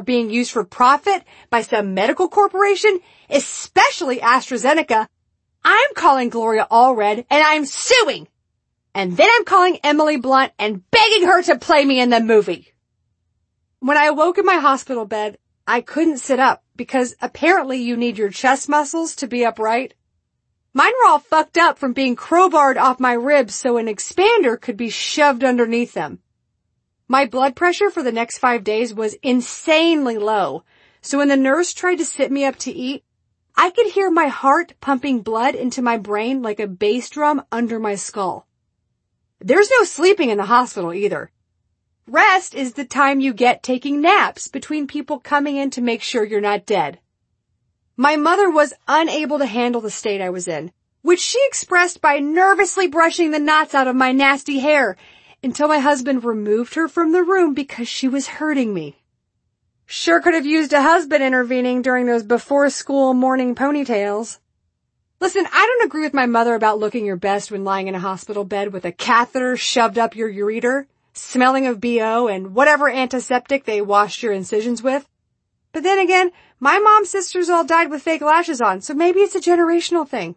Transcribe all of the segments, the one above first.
being used for profit by some medical corporation, especially AstraZeneca, I'm calling Gloria Allred and I'm suing. And then I'm calling Emily Blunt and begging her to play me in the movie. When I awoke in my hospital bed, I couldn't sit up because apparently you need your chest muscles to be upright. Mine were all fucked up from being crowbarred off my ribs so an expander could be shoved underneath them. My blood pressure for the next 5 days was insanely low, so when the nurse tried to sit me up to eat, I could hear my heart pumping blood into my brain like a bass drum under my skull. There's no sleeping in the hospital either. Rest is the time you get taking naps between people coming in to make sure you're not dead. My mother was unable to handle the state I was in, which she expressed by nervously brushing the knots out of my nasty hair until my husband removed her from the room because she was hurting me. Sure could have used a husband intervening during those before-school morning ponytails. Listen, I don't agree with my mother about looking your best when lying in a hospital bed with a catheter shoved up your ureter, smelling of BO and whatever antiseptic they washed your incisions with. But then again, my mom's sisters all died with fake lashes on, so maybe it's a generational thing.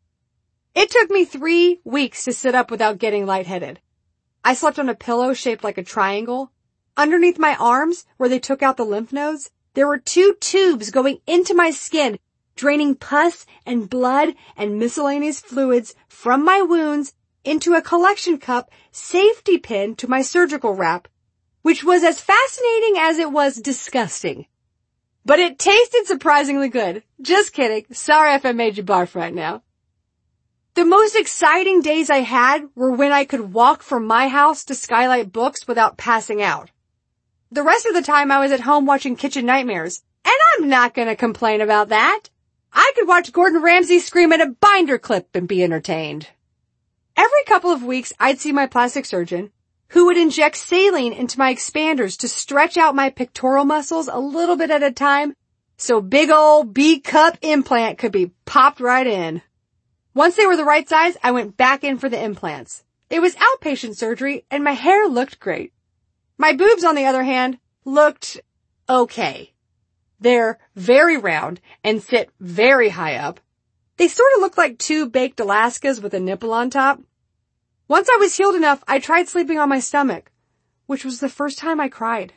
It took me 3 weeks to sit up without getting lightheaded. I slept on a pillow shaped like a triangle. Underneath my arms, where they took out the lymph nodes, there were 2 tubes going into my skin, draining pus and blood and miscellaneous fluids from my wounds into a collection cup safety pin to my surgical wrap, which was as fascinating as it was disgusting. But it tasted surprisingly good. Just kidding. Sorry if I made you barf right now. The most exciting days I had were when I could walk from my house to Skylight Books without passing out. The rest of the time I was at home watching Kitchen Nightmares, and I'm not going to complain about that. I could watch Gordon Ramsay scream at a binder clip and be entertained. Every couple of weeks I'd see my plastic surgeon, who would inject saline into my expanders to stretch out my pectoral muscles a little bit at a time so big old B-cup implant could be popped right in. Once they were the right size, I went back in for the implants. It was outpatient surgery and my hair looked great. My boobs, on the other hand, looked okay. They're very round and sit very high up. They sort of look like 2 baked Alaskas with a nipple on top. Once I was healed enough, I tried sleeping on my stomach, which was the first time I cried.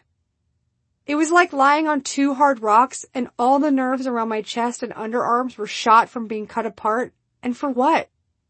It was like lying on 2 hard rocks and all the nerves around my chest and underarms were shot from being cut apart. And for what?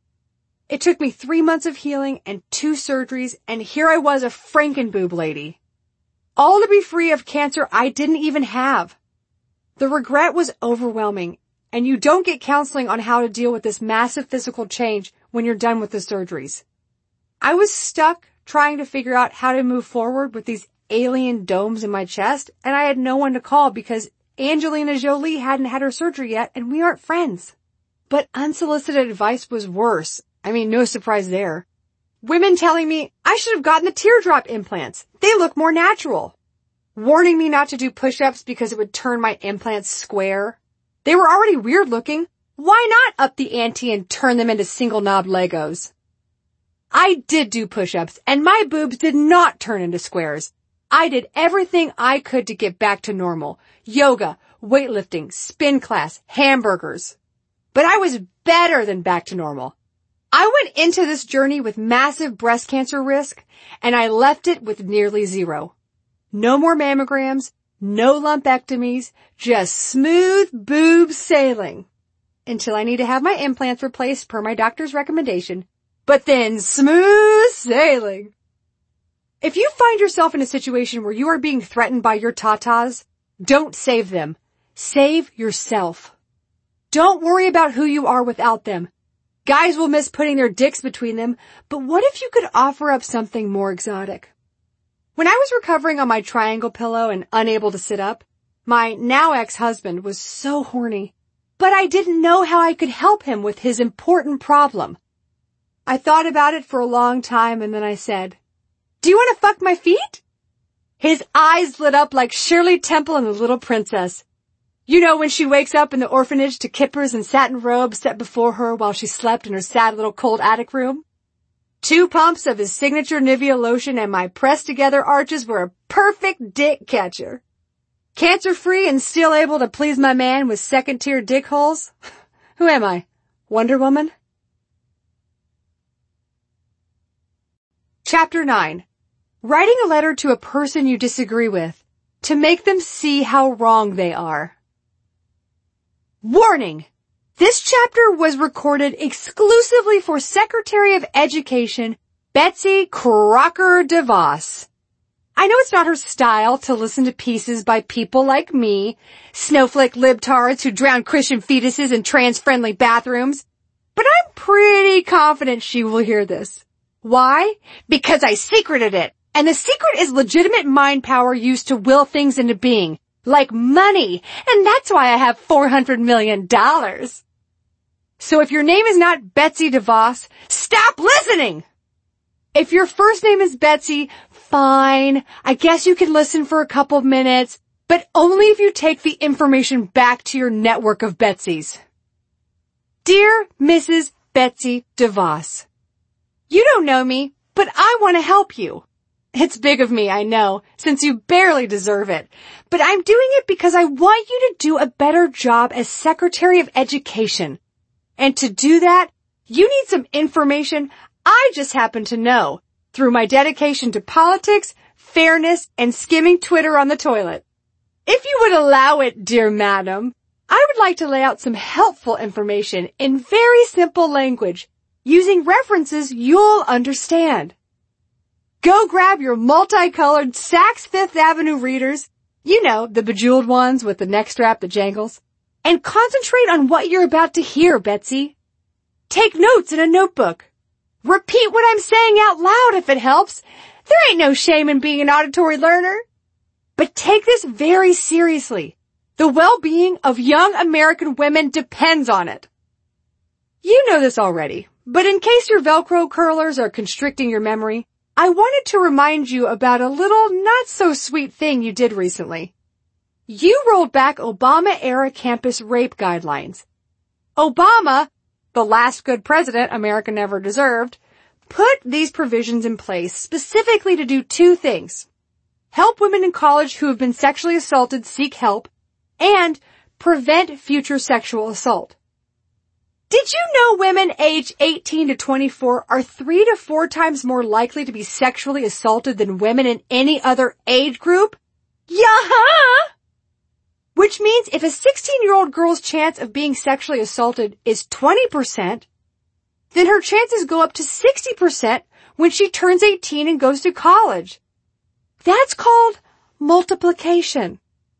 It took me 3 months of healing and 2 surgeries, and here I was, a Frankenboob lady. All to be free of cancer I didn't even have. The regret was overwhelming, and you don't get counseling on how to deal with this massive physical change when you're done with the surgeries. I was stuck trying to figure out how to move forward with these alien domes in my chest, and I had no one to call because Angelina Jolie hadn't had her surgery yet, and we aren't friends. But unsolicited advice was worse. I mean, no surprise there. Women telling me I should have gotten the teardrop implants. They look more natural. Warning me not to do push-ups because it would turn my implants square. They were already weird looking. Why not up the ante and turn them into single knob Legos? I did do push-ups and my boobs did not turn into squares. I did everything I could to get back to normal. Yoga, weightlifting, spin class, hamburgers. But I was better than back to normal. I went into this journey with massive breast cancer risk, and I left it with nearly 0. No more mammograms, no lumpectomies, just smooth boob sailing. Until I need to have my implants replaced per my doctor's recommendation, but then smooth sailing. If you find yourself in a situation where you are being threatened by your tatas, don't save them. Save yourself. Don't worry about who you are without them. Guys will miss putting their dicks between them, but what if you could offer up something more exotic? When I was recovering on my triangle pillow and unable to sit up, my now ex-husband was so horny, but I didn't know how I could help him with his important problem. I thought about it for a long time and then I said, "Do you want to fuck my feet?" His eyes lit up like Shirley Temple and the Little Princess. You know, when she wakes up in the orphanage to kippers and satin robes set before her while she slept in her sad little cold attic room? 2 pumps of his signature Nivea lotion and my pressed together arches were a perfect dick catcher. Cancer-free and still able to please my man with second-tier dick holes? Who am I? Wonder Woman? Chapter 9. Writing a letter to a person you disagree with to make them see how wrong they are. Warning! This chapter was recorded exclusively for Secretary of Education Betsy Crocker DeVos. I know it's not her style to listen to pieces by people like me, snowflake libtards who drown Christian fetuses in trans-friendly bathrooms, but I'm pretty confident she will hear this. Why? Because I secreted it, and the secret is legitimate mind power used to will things into being, like money, and that's why I have $400 million. So if your name is not Betsy DeVos, stop listening! If your first name is Betsy, fine, I guess you can listen for a couple of minutes, but only if you take the information back to your network of Betsy's. Dear Mrs. Betsy DeVos, you don't know me, but I want to help you. It's big of me, I know, since you barely deserve it, but I'm doing it because I want you to do a better job as Secretary of Education. And to do that, you need some information I just happen to know through my dedication to politics, fairness, and skimming Twitter on the toilet. If you would allow it, dear madam, I would like to lay out some helpful information in very simple language, using references you'll understand. Go grab your multicolored Saks Fifth Avenue readers, you know, the bejeweled ones with the neck strap that jangles, and concentrate on what you're about to hear, Betsy. Take notes in a notebook. Repeat what I'm saying out loud if it helps. There ain't no shame in being an auditory learner. But take this very seriously. The well-being of young American women depends on it. You know this already, but in case your Velcro curlers are constricting your memory, I wanted to remind you about a little not-so-sweet thing you did recently. You rolled back Obama-era campus rape guidelines. Obama, the last good president America never deserved, put these provisions in place specifically to do two things. Help women in college who have been sexually assaulted seek help, and prevent future sexual assault. Did you know women aged 18 to 24 are 3 to 4 times more likely to be sexually assaulted than women in any other age group? Yeah! Which means if a 16-year-old girl's chance of being sexually assaulted is 20%, then her chances go up to 60% when she turns 18 and goes to college. That's called multiplication.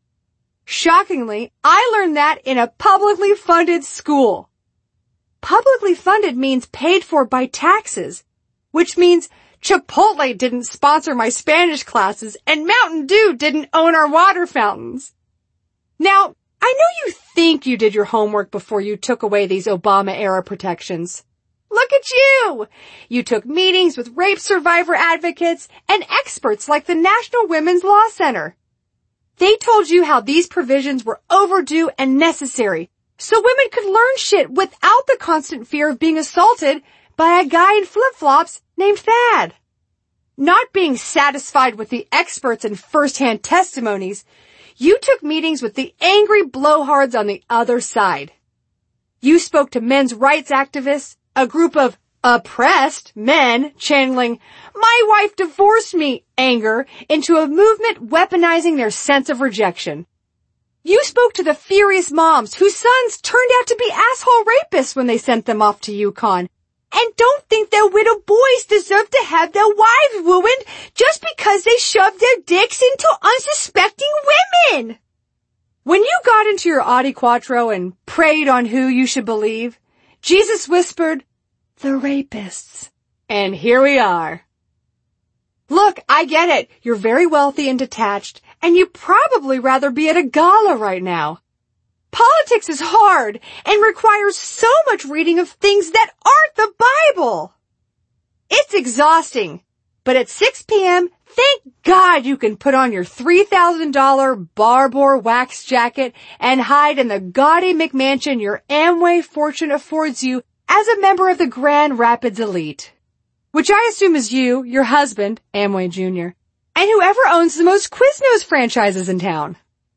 Shockingly, I learned that in a publicly funded school. Publicly funded means paid for by taxes, which means Chipotle didn't sponsor my Spanish classes and Mountain Dew didn't own our water fountains. Now, I know you think you did your homework before you took away these Obama-era protections. Look at you! You took meetings with rape survivor advocates and experts like the National Women's Law Center. They told you how these provisions were overdue and necessary, so women could learn shit without the constant fear of being assaulted by a guy in flip-flops named Thad. Not being satisfied with the experts and first-hand testimonies, you took meetings with the angry blowhards on the other side. You spoke to men's rights activists, a group of oppressed men channeling "my wife divorced me" anger into a movement weaponizing their sense of rejection. You spoke to the furious moms whose sons turned out to be asshole rapists when they sent them off to Yukon, and don't think their widow boys deserve to have their wives ruined just because they shoved their dicks into unsuspecting women. When you got into your Audi Quattro and prayed on who you should believe, Jesus whispered, "The rapists." And here we are. Look, I get it. You're very wealthy and detached, and you'd probably rather be at a gala right now. Politics is hard and requires so much reading of things that aren't the Bible. It's exhausting, but at 6 p.m., thank God you can put on your $3,000 Barbour wax jacket and hide in the gaudy McMansion your Amway fortune affords you as a member of the Grand Rapids elite, which I assume is you, your husband, Amway Jr., and whoever owns the most Quiznos franchises in town.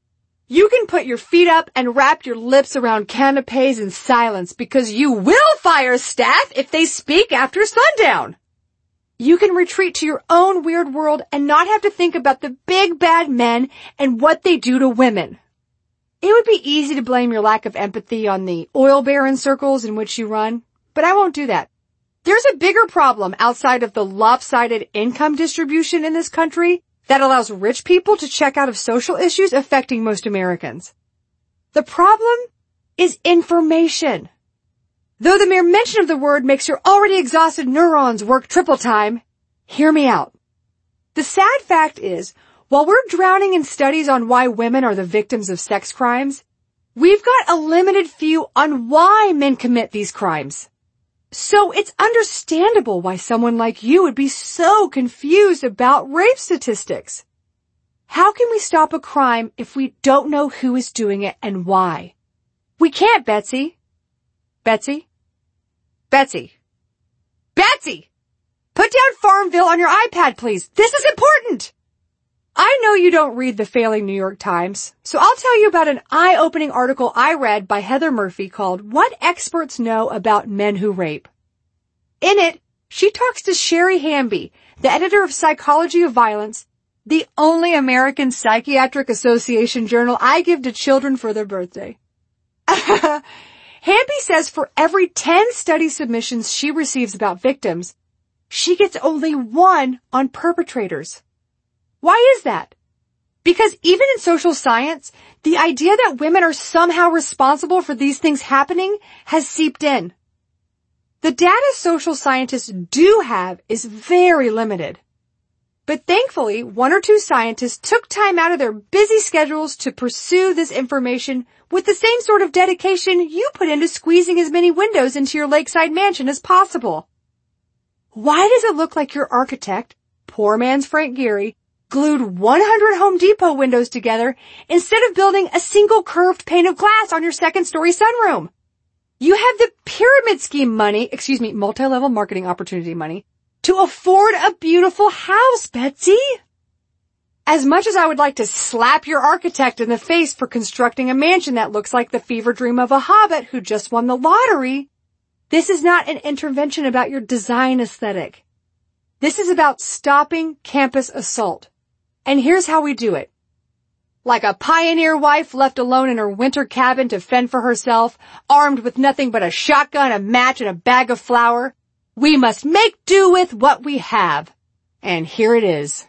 You can put your feet up and wrap your lips around canapes in silence because you will fire staff if they speak after sundown. You can retreat to your own weird world and not have to think about the big bad men and what they do to women. It would be easy to blame your lack of empathy on the oil baron circles in which you run, but I won't do that. There's a bigger problem outside of the lopsided income distribution in this country that allows rich people to check out of social issues affecting most Americans. The problem is information. Though the mere mention of the word makes your already exhausted neurons work triple time, hear me out. The sad fact is, while we're drowning in studies on why women are the victims of sex crimes, we've got a limited view on why men commit these crimes. So it's understandable why someone like you would be so confused about rape statistics. How can we stop a crime if we don't know who is doing it and why? We can't, Betsy. Betsy? Betsy. Betsy! Put down Farmville on your iPad, please. This is important! I know you don't read the failing New York Times, so I'll tell you about an eye-opening article I read by Heather Murphy called What Experts Know About Men Who Rape. In it, she talks to Sherry Hamby, the editor of Psychology of Violence, the only American Psychiatric Association journal I give to children for their birthday. Hamby says for every 10 study submissions she receives about victims, she gets only 1 on perpetrators. Why is that? Because even in social science, the idea that women are somehow responsible for these things happening has seeped in. The data social scientists do have is very limited. But thankfully, 1 or 2 scientists took time out of their busy schedules to pursue this information with the same sort of dedication you put into squeezing as many windows into your lakeside mansion as possible. Why does it look like your architect, poor man's Frank Gehry, glued 100 Home Depot windows together instead of building a single curved pane of glass on your second-story sunroom? You have the pyramid scheme money, multi-level marketing opportunity money, to afford a beautiful house, Betsy. As much as I would like to slap your architect in the face for constructing a mansion that looks like the fever dream of a hobbit who just won the lottery, this is not an intervention about your design aesthetic. This is about stopping campus assault. And here's how we do it. Like a pioneer wife left alone in her winter cabin to fend for herself, armed with nothing but a shotgun, a match, and a bag of flour, we must make do with what we have. And here it is.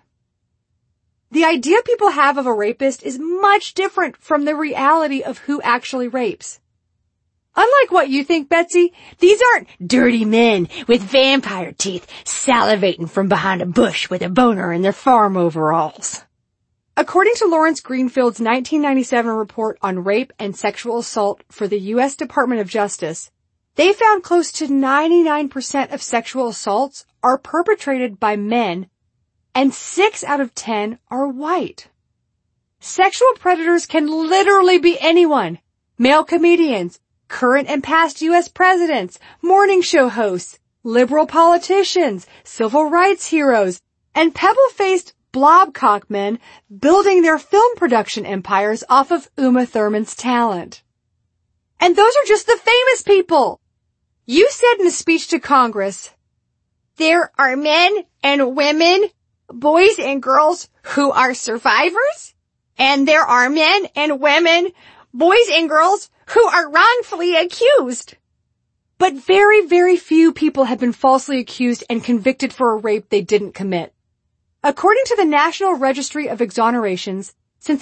The idea people have of a rapist is much different from the reality of who actually rapes. Unlike what you think, Betsy, these aren't dirty men with vampire teeth salivating from behind a bush with a boner in their farm overalls. According to Lawrence Greenfield's 1997 report on rape and sexual assault for the U.S. Department of Justice, they found close to 99% of sexual assaults are perpetrated by men, and 6 out of 10 are white. Sexual predators can literally be anyone. Male comedians, current and past U.S. presidents, morning show hosts, liberal politicians, civil rights heroes, and pebble-faced blobcock men building their film production empires off of Uma Thurman's talent. And those are just the famous people. You said in a speech to Congress, there are men and women, boys and girls who are survivors, and there are men and women, boys and girls who are wrongfully accused. But very, very few people have been falsely accused and convicted for a rape they didn't commit. According to the National Registry of Exonerations, since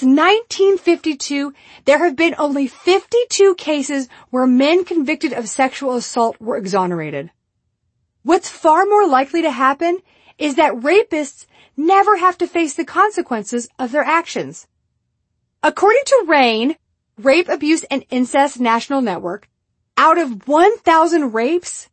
1952, there have been only 52 cases where men convicted of sexual assault were exonerated. What's far more likely to happen is that rapists never have to face the consequences of their actions. According to RAINN, Rape, Abuse, and Incest National Network, out of 1,000 rapes,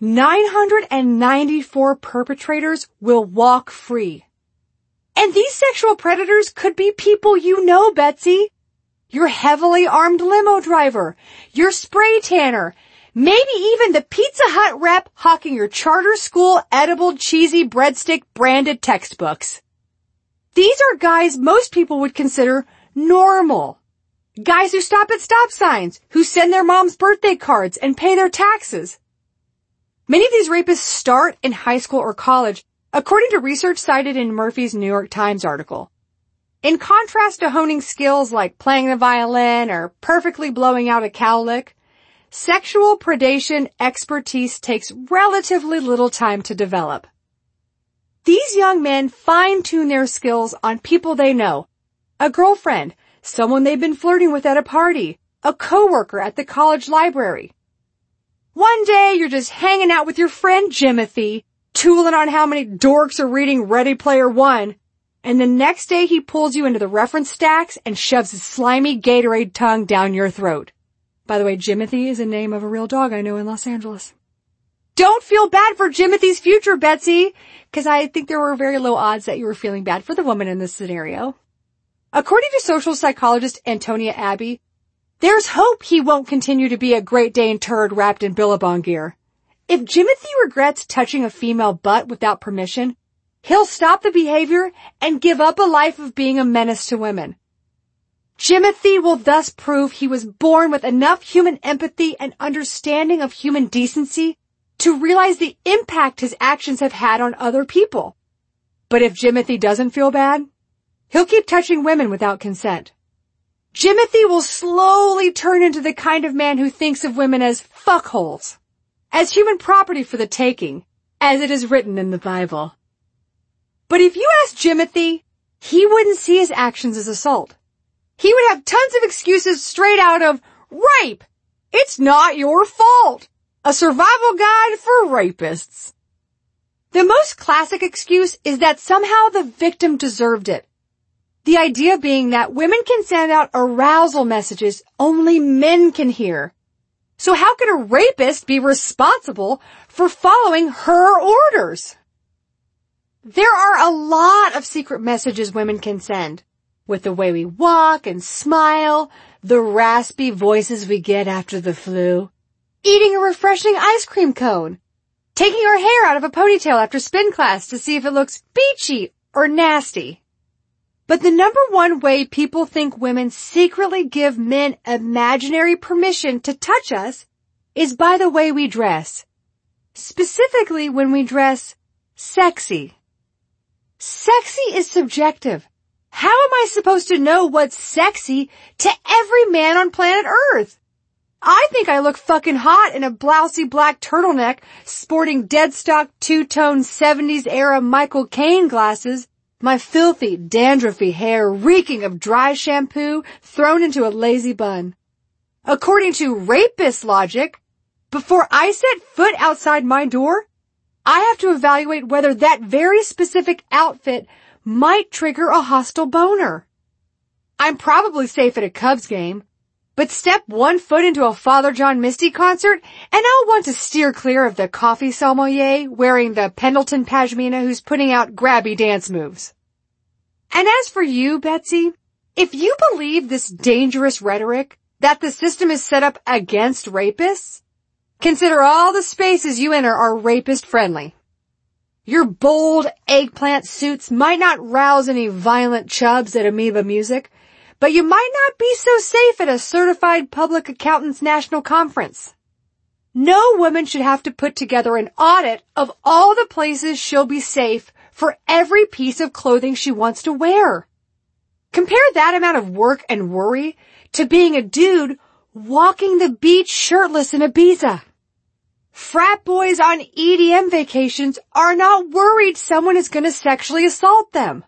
994 perpetrators will walk free. And these sexual predators could be people you know, Betsy. Your heavily armed limo driver, your spray tanner, maybe even the Pizza Hut rep hawking your charter school edible cheesy breadstick branded textbooks. These are guys most people would consider normal. Guys who stop at stop signs, who send their mom's birthday cards and pay their taxes. Many of these rapists start in high school or college, according to research cited in Murphy's New York Times article. In contrast to honing skills like playing the violin or perfectly blowing out a cowlick, sexual predation expertise takes relatively little time to develop. These young men fine-tune their skills on people they know, a girlfriend, someone they've been flirting with at a party, a coworker at the college library. One day you're just hanging out with your friend Jimothy, tooling on how many dorks are reading Ready Player One, and the next day he pulls you into the reference stacks and shoves his slimy Gatorade tongue down your throat. By the way, Jimothy is a name of a real dog I know in Los Angeles. Don't feel bad for Jimothy's future, Betsy, because I think there were very low odds that you were feeling bad for the woman in this scenario. According to social psychologist Antonia Abbey, there's hope he won't continue to be a Great Dane turd wrapped in Billabong gear. If Jimothy regrets touching a female butt without permission, he'll stop the behavior and give up a life of being a menace to women. Jimothy will thus prove he was born with enough human empathy and understanding of human decency to realize the impact his actions have had on other people. But if Jimothy doesn't feel bad, he'll keep touching women without consent. Jimothy will slowly turn into the kind of man who thinks of women as fuckholes, as human property for the taking, as it is written in the Bible. But if you ask Jimothy, he wouldn't see his actions as assault. He would have tons of excuses straight out of rape. It's not your fault. A survival guide for rapists. The most classic excuse is that somehow the victim deserved it. The idea being that women can send out arousal messages only men can hear. So how could a rapist be responsible for following her orders? There are a lot of secret messages women can send. With the way we walk and smile, the raspy voices we get after the flu, eating a refreshing ice cream cone, taking our hair out of a ponytail after spin class to see if it looks beachy or nasty. But the number one way people think women secretly give men imaginary permission to touch us is by the way we dress. Specifically when we dress sexy. Sexy is subjective. How am I supposed to know what's sexy to every man on planet Earth? I think I look fucking hot in a blousy black turtleneck sporting dead stock two-tone 70s era Michael Caine glasses, my filthy, dandruffy hair reeking of dry shampoo thrown into a lazy bun. According to rapist logic, before I set foot outside my door, I have to evaluate whether that very specific outfit might trigger a hostile boner. I'm probably safe at a Cubs game, but step 1 foot into a Father John Misty concert and I'll want to steer clear of the coffee sommelier wearing the Pendleton pashmina who's putting out grabby dance moves. And as for you, Betsy, if you believe this dangerous rhetoric that the system is set up against rapists, consider all the spaces you enter are rapist friendly. Your bold eggplant suits might not rouse any violent chubs at Amoeba Music, but you might not be so safe at a certified public accountants national conference. No woman should have to put together an audit of all the places she'll be safe for every piece of clothing she wants to wear. Compare that amount of work and worry to being a dude walking the beach shirtless in Ibiza. Frat boys on EDM vacations are not worried someone is going to sexually assault them.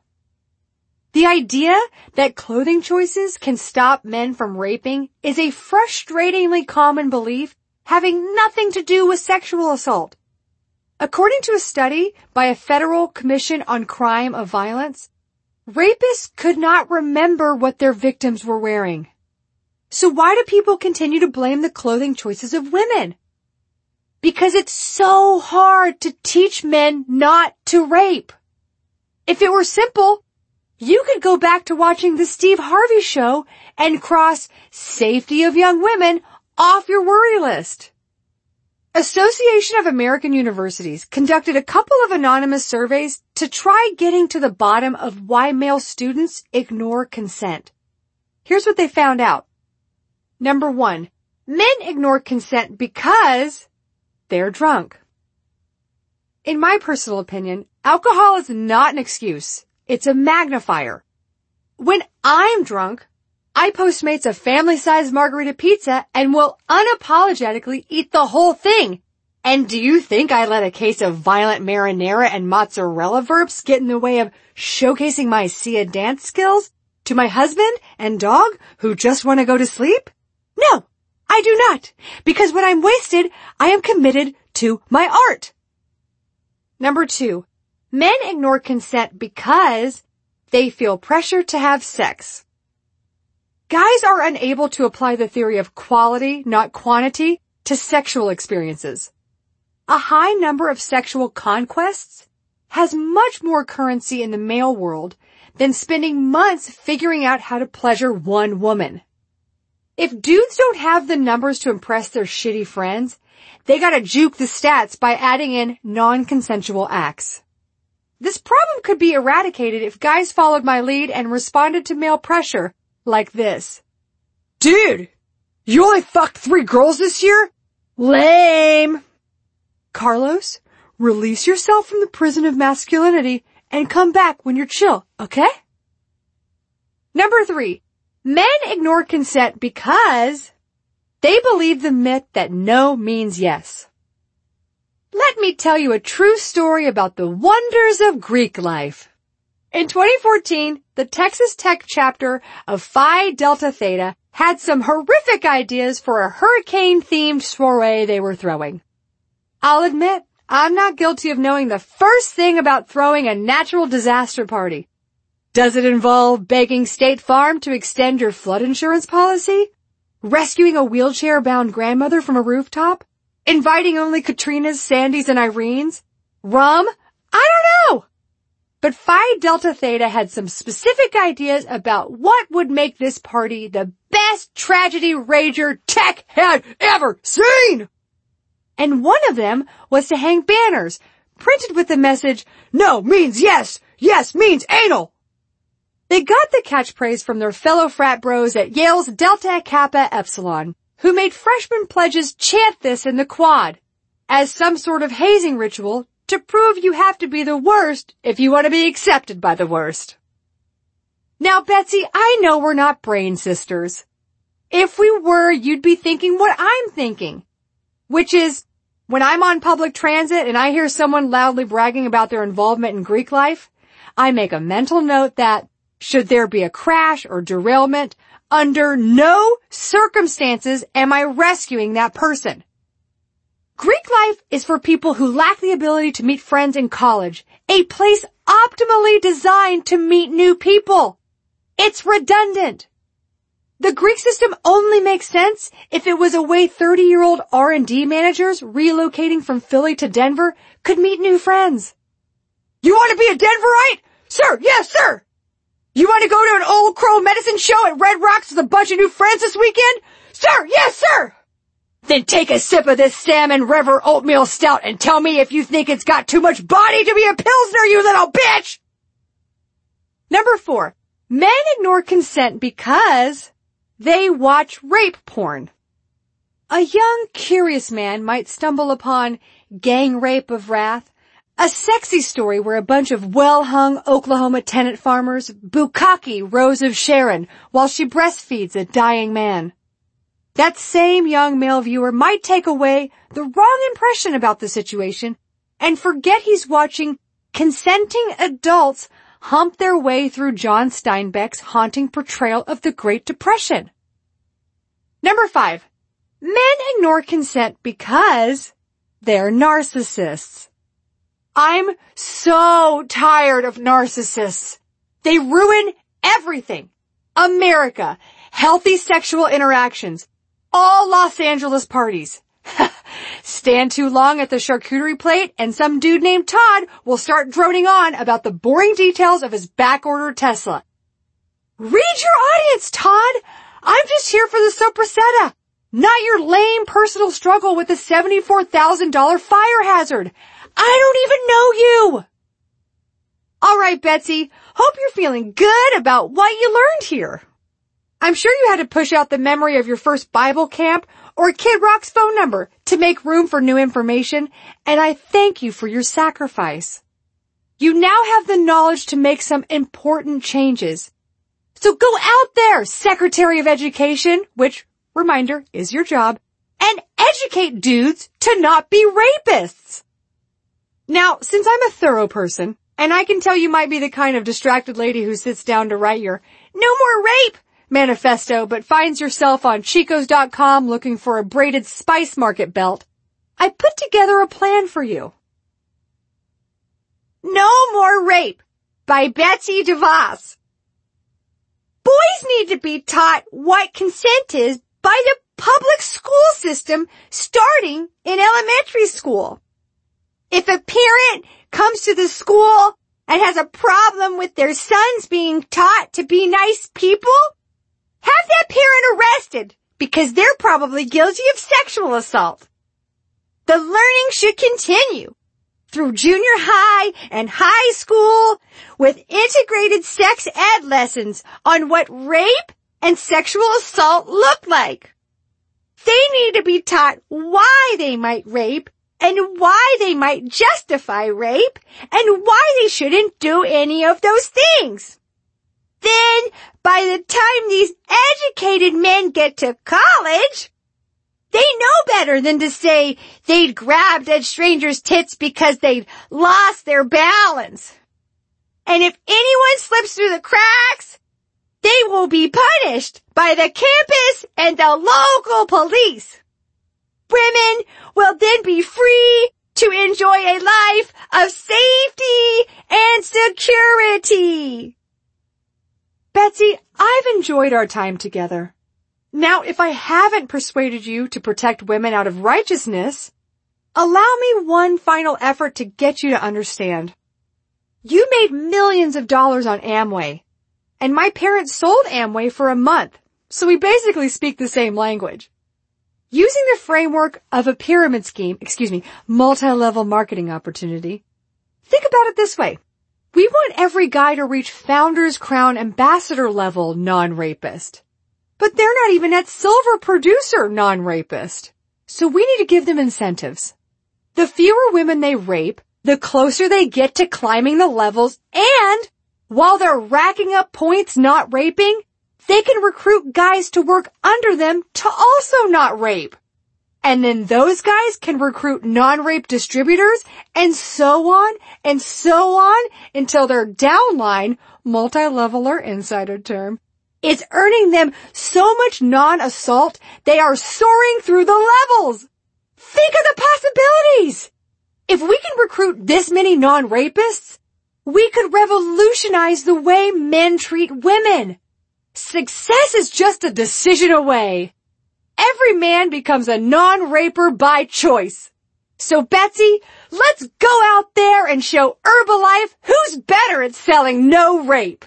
The idea that clothing choices can stop men from raping is a frustratingly common belief having nothing to do with sexual assault. According to a study by a Federal Commission on Crime of Violence, rapists could not remember what their victims were wearing. So why do people continue to blame the clothing choices of women? Because it's so hard to teach men not to rape. If it were simple, you could go back to watching the Steve Harvey Show and cross safety of young women off your worry list. Association of American Universities conducted a couple of anonymous surveys to try getting to the bottom of why male students ignore consent. Here's what they found out. Number 1, men ignore consent because they're drunk. In my personal opinion, alcohol is not an excuse. It's a magnifier. When I'm drunk, I Postmates a family-sized margarita pizza and will unapologetically eat the whole thing. And do you think I let a case of violent marinara and mozzarella verbs get in the way of showcasing my Sia dance skills to my husband and dog who just want to go to sleep? No, I do not. Because when I'm wasted, I am committed to my art. Number 2, men ignore consent because they feel pressure to have sex. Guys are unable to apply the theory of quality, not quantity, to sexual experiences. A high number of sexual conquests has much more currency in the male world than spending months figuring out how to pleasure one woman. If dudes don't have the numbers to impress their shitty friends, they gotta juke the stats by adding in non-consensual acts. This problem could be eradicated if guys followed my lead and responded to male pressure like this. Dude, you only fucked 3 girls this year? Lame. Carlos, release yourself from the prison of masculinity and come back when you're chill, okay? Number 3, men ignore consent because they believe the myth that no means yes. Let me tell you a true story about the wonders of Greek life. In 2014, the Texas Tech chapter of Phi Delta Theta had some horrific ideas for a hurricane-themed soiree they were throwing. I'll admit, I'm not guilty of knowing the first thing about throwing a natural disaster party. Does it involve begging State Farm to extend your flood insurance policy? Rescuing a wheelchair-bound grandmother from a rooftop? Inviting only Katrinas, Sandys, and Irenes? Rum? I don't know! But Phi Delta Theta had some specific ideas about what would make this party the best tragedy rager tech had ever seen! And one of them was to hang banners, printed with the message, "No means yes, yes means anal." They got the catchphrase from their fellow frat bros at Yale's Delta Kappa Epsilon, who made freshman pledges chant this in the quad, as some sort of hazing ritual to prove you have to be the worst if you want to be accepted by the worst. Now, Betsy, I know we're not brain sisters. If we were, you'd be thinking what I'm thinking, which is, when I'm on public transit and I hear someone loudly bragging about their involvement in Greek life, I make a mental note that, should there be a crash or derailment, under no circumstances am I rescuing that person. Greek life is for people who lack the ability to meet friends in college, a place optimally designed to meet new people. It's redundant. The Greek system only makes sense if it was a way 30-year-old R&D managers relocating from Philly to Denver could meet new friends. You want to be a Denverite? Sir, yes, sir. You want to go to an Old Crow medicine show at Red Rocks with a bunch of new friends this weekend? Sir, yes, sir. Then take a sip of this Salmon River oatmeal stout and tell me if you think it's got too much body to be a Pilsner, you little bitch! Number 4, men ignore consent because they watch rape porn. A young, curious man might stumble upon Gang Rape of Wrath, a sexy story where a bunch of well-hung Oklahoma tenant farmers bukkake Rose of Sharon while she breastfeeds a dying man. That same young male viewer might take away the wrong impression about the situation and forget he's watching consenting adults hump their way through John Steinbeck's haunting portrayal of the Great Depression. Number 5, men ignore consent because they're narcissists. I'm so tired of narcissists. They ruin everything. America, healthy sexual interactions, all Los Angeles parties. Stand too long at the charcuterie plate and some dude named Todd will start droning on about the boring details of his back-ordered Tesla. Read your audience, Todd. I'm just here for the sopressata, not your lame personal struggle with the $74,000 fire hazard. I don't even know you. All right, Betsy. Hope you're feeling good about what you learned here. I'm sure you had to push out the memory of your first Bible camp or Kid Rock's phone number to make room for new information, and I thank you for your sacrifice. You now have the knowledge to make some important changes. So go out there, Secretary of Education, which, reminder, is your job, and educate dudes to not be rapists. Now, since I'm a thorough person, and I can tell you might be the kind of distracted lady who sits down to write your "No More Rape" manifesto but finds yourself on Chicos.com looking for a braided Spice Market belt, I put together a plan for you. No More Rape by Betsy DeVos. Boys need to be taught what consent is by the public school system starting in elementary school. If a parent comes to the school and has a problem with their sons being taught to be nice people, have that parent arrested because they're probably guilty of sexual assault. The learning should continue through junior high and high school with integrated sex ed lessons on what rape and sexual assault look like. They need to be taught why they might rape and why they might justify rape and why they shouldn't do any of those things. Then, by the time these educated men get to college, they know better than to say they'd grabbed at strangers' tits because they'd lost their balance. And if anyone slips through the cracks, they will be punished by the campus and the local police. Women will then be free to enjoy a life of safety and security. Betsy, I've enjoyed our time together. Now, if I haven't persuaded you to protect women out of righteousness, allow me one final effort to get you to understand. You made millions of dollars on Amway, and my parents sold Amway for a month, so we basically speak the same language. Using the framework of a pyramid scheme, multi-level marketing opportunity, think about it this way. We want every guy to reach Founders Crown Ambassador level non-rapist. But they're not even at silver producer non-rapist. So we need to give them incentives. The fewer women they rape, the closer they get to climbing the levels, and while they're racking up points not raping, they can recruit guys to work under them to also not rape. And then those guys can recruit non-rape distributors and so on until their downline, multi-leveler insider term, is earning them so much non-assault they are soaring through the levels. Think of the possibilities. If we can recruit this many non-rapists, we could revolutionize the way men treat women. Success is just a decision away. Every man becomes a non-raper by choice. So Betsy, let's go out there and show Herbalife who's better at selling no rape.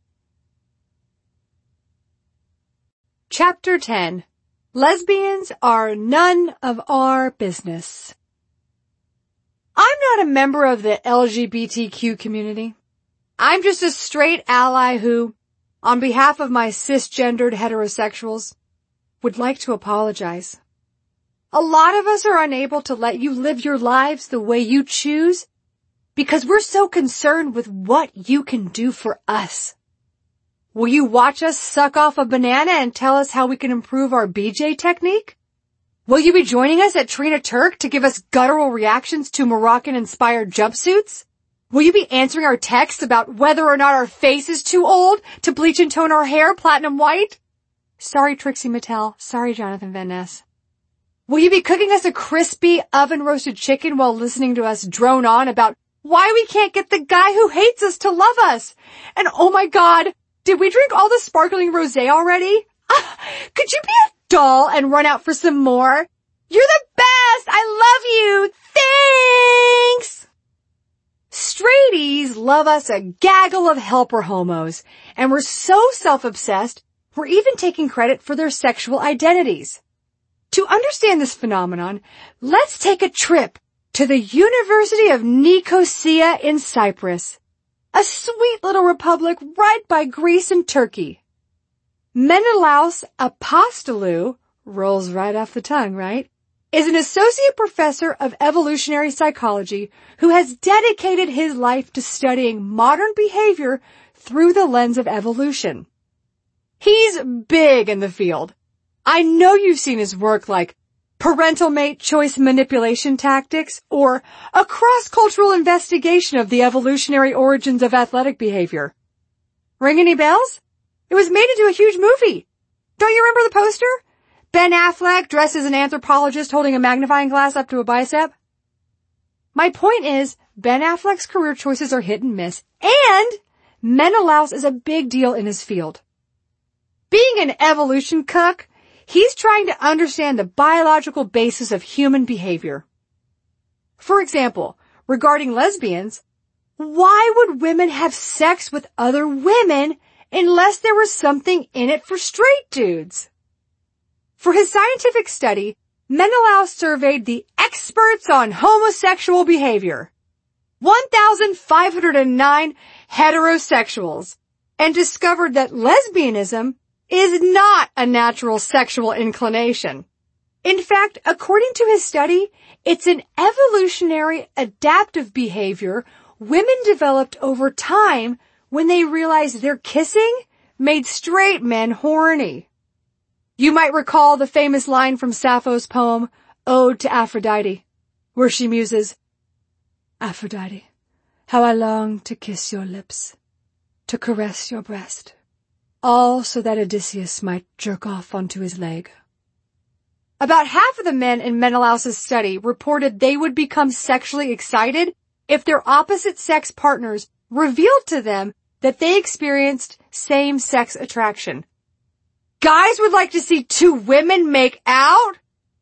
Chapter 10. Lesbians are none of our business. I'm not a member of the LGBTQ community. I'm just a straight ally who, on behalf of my cisgendered heterosexuals, would like to apologize. A lot of us are unable to let you live your lives the way you choose because we're so concerned with what you can do for us. Will you watch us suck off a banana and tell us how we can improve our BJ technique? Will you be joining us at Trina Turk to give us guttural reactions to Moroccan-inspired jumpsuits? Will you be answering our texts about whether or not our face is too old to bleach and tone our hair platinum white? Sorry, Trixie Mattel. Sorry, Jonathan Van Ness. Will you be cooking us a crispy oven-roasted chicken while listening to us drone on about why we can't get the guy who hates us to love us? And oh my God, did we drink all the sparkling rosé already? Could you be a doll and run out for some more? You're the best! I love you! Thanks! Straighties love us a gaggle of helper homos, and we're so self-obsessed, we're even taking credit for their sexual identities. To understand this phenomenon, let's take a trip to the University of Nicosia in Cyprus, a sweet little republic right by Greece and Turkey. Menelaus Apostolou, rolls right off the tongue, right? Is an associate professor of evolutionary psychology who has dedicated his life to studying modern behavior through the lens of evolution. He's big in the field. I know you've seen his work like Parental Mate Choice Manipulation Tactics or a cross-cultural investigation of the evolutionary origins of athletic behavior. Ring any bells? It was made into a huge movie. Don't you remember the poster? Ben Affleck dressed as an anthropologist holding a magnifying glass up to a bicep? My point is, Ben Affleck's career choices are hit and miss, and Menelaus is a big deal in his field. Being an evolution cuck, he's trying to understand the biological basis of human behavior. For example, regarding lesbians, why would women have sex with other women unless there was something in it for straight dudes? For his scientific study, Menelaus surveyed the experts on homosexual behavior, 1,509 heterosexuals, and discovered that lesbianism is not a natural sexual inclination. In fact, according to his study, it's an evolutionary adaptive behavior women developed over time when they realized their kissing made straight men horny. You might recall the famous line from Sappho's poem, Ode to Aphrodite, where she muses, "Aphrodite, how I long to kiss your lips, to caress your breast, all so that Odysseus might jerk off onto his leg." About half of the men in Menelaus's study reported they would become sexually excited if their opposite-sex partners revealed to them that they experienced same-sex attraction. Guys would like to see two women make out?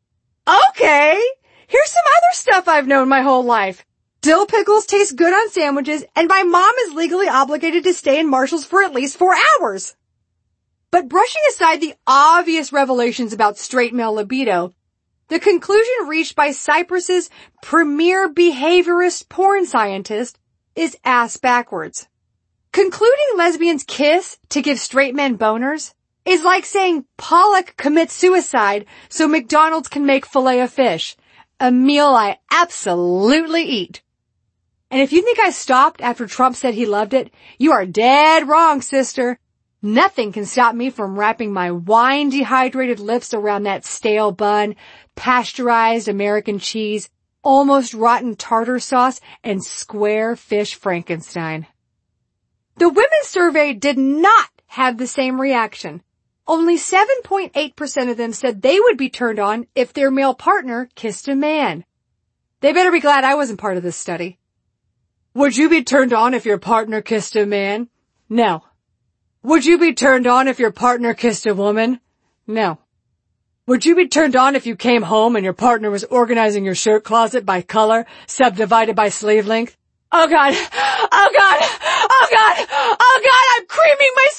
Okay, here's some other stuff I've known my whole life. Dill pickles taste good on sandwiches, and my mom is legally obligated to stay in Marshall's for at least 4 hours. But brushing aside the obvious revelations about straight male libido, the conclusion reached by Cyprus's premier behaviorist porn scientist is ass backwards. Concluding lesbians kiss to give straight men boners is like saying Pollock commits suicide so McDonald's can make Filet-O-Fish, a meal I absolutely eat. And if you think I stopped after Trump said he loved it, you are dead wrong, sister. Nothing can stop me from wrapping my wine-dehydrated lips around that stale bun, pasteurized American cheese, almost rotten tartar sauce, and square fish Frankenstein. The women surveyed did not have the same reaction. Only 7.8% of them said they would be turned on if their male partner kissed a man. They better be glad I wasn't part of this study. Would you be turned on if your partner kissed a man? No. Would you be turned on if your partner kissed a woman? No. Would you be turned on if you came home and your partner was organizing your shirt closet by color, subdivided by sleeve length? Oh God! Oh God! Oh God! Oh God! I'm creaming my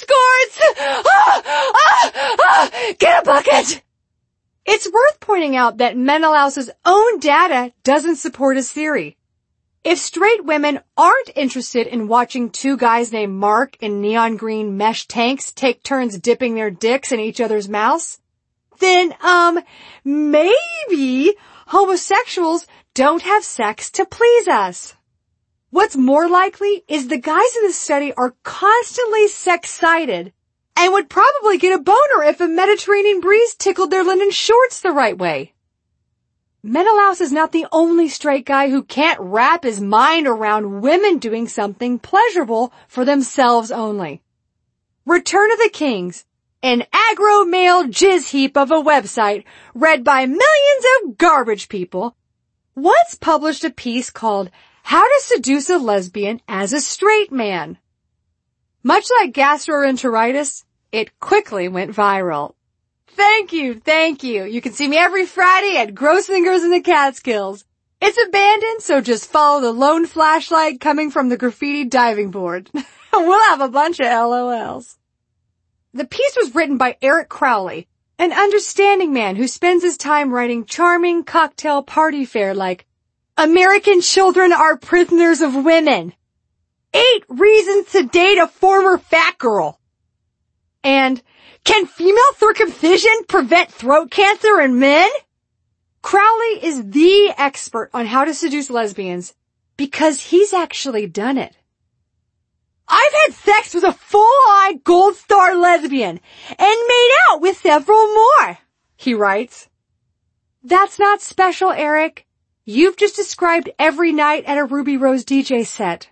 scorns! Get a bucket! It's worth pointing out that Menelaus's own data doesn't support his theory. If straight women aren't interested in watching two guys named Mark in neon green mesh tanks take turns dipping their dicks in each other's mouths, then, maybe homosexuals don't have sex to please us. What's more likely is the guys in the study are constantly sex-cited and would probably get a boner if a Mediterranean breeze tickled their linen shorts the right way. Menelaus is not the only straight guy who can't wrap his mind around women doing something pleasurable for themselves only. Return of the Kings, an agro-male jizz heap of a website read by millions of garbage people, once published a piece called How to Seduce a Lesbian as a Straight Man. Much like gastroenteritis, it quickly went viral. Thank you. You can see me every Friday at Gross Fingers in the Catskills. It's abandoned, so just follow the lone flashlight coming from the graffiti diving board. We'll have a bunch of LOLs. The piece was written by Eric Crowley, an understanding man who spends his time writing charming cocktail party fare like, American children are prisoners of women. 8 reasons to date a former fat girl. And Can female circumcision prevent throat cancer in men? Crowley is the expert on how to seduce lesbians because he's actually done it. I've had sex with a full-on gold star lesbian and made out with several more, he writes. That's not special, Eric. You've just described every night at a Ruby Rose DJ set.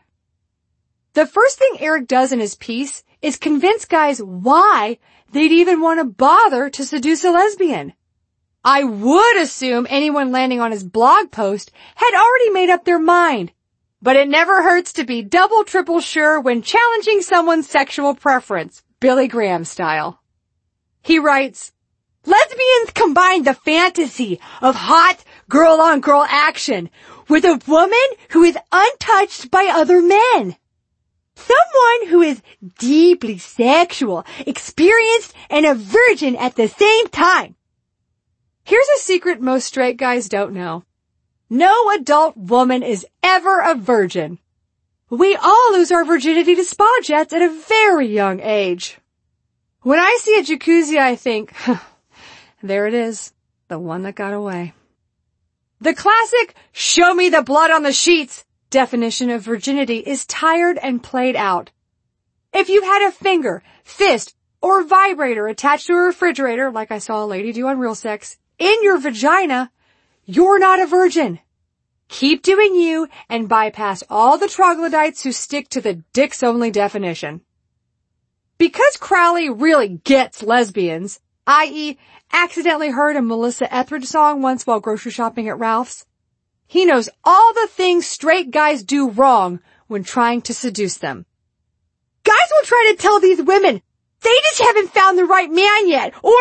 The first thing Eric does in his piece is convince guys why they'd even want to bother to seduce a lesbian. I would assume anyone landing on his blog post had already made up their mind, but it never hurts to be double, triple sure when challenging someone's sexual preference, Billy Graham style. He writes, lesbians combine the fantasy of hot girl-on-girl action with a woman who is untouched by other men. Someone who is deeply sexual, experienced, and a virgin at the same time. Here's a secret most straight guys don't know. No adult woman is ever a virgin. We all lose our virginity to spa jets at a very young age. When I see a jacuzzi, I think, there it is, the one that got away. The classic, show me the blood on the sheets definition of virginity is tired and played out. If you had a finger, fist, or vibrator attached to a refrigerator, like I saw a lady do on Real Sex, in your vagina, you're not a virgin. Keep doing you and bypass all the troglodytes who stick to the dicks-only definition. Because Crowley really gets lesbians, i.e. accidentally heard a Melissa Etheridge song once while grocery shopping at Ralph's, he knows all the things straight guys do wrong when trying to seduce them. Guys will try to tell these women they just haven't found the right man yet, or